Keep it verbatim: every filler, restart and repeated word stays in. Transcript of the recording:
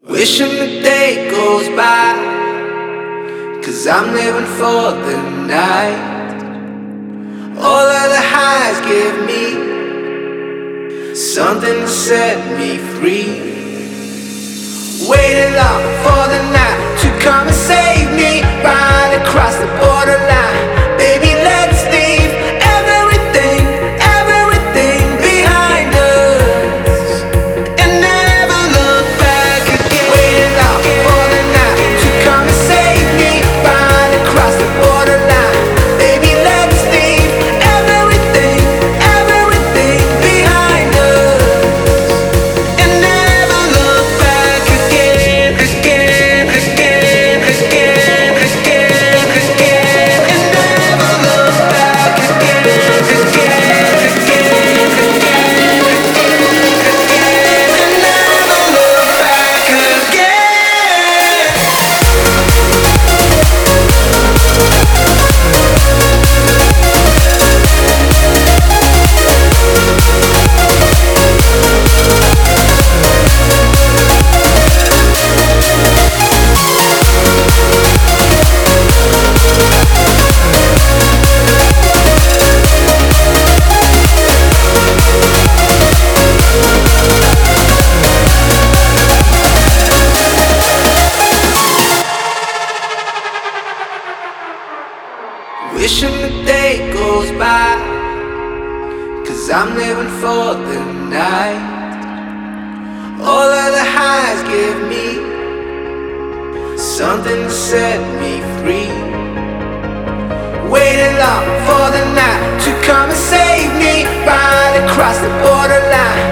Wishing the day goes by, 'cause I'm living for the night. All of the highs give me something to set me free. Waiting long for the night to come and save me, right across the borderline. Baby, let's leave everything, everything behind us and never look back again. Waiting long for the night to come and save me, right across the borderline. Baby, let's leave everything, everything behind us and never look back again, again, again, again, again, again, and never look back again, again, again, again, again, and never look back again. Wishing the day goes by, 'cause I'm living for the night. All of the highs give me something to set me free. Waiting long for the night to come and save me, right across the borderline.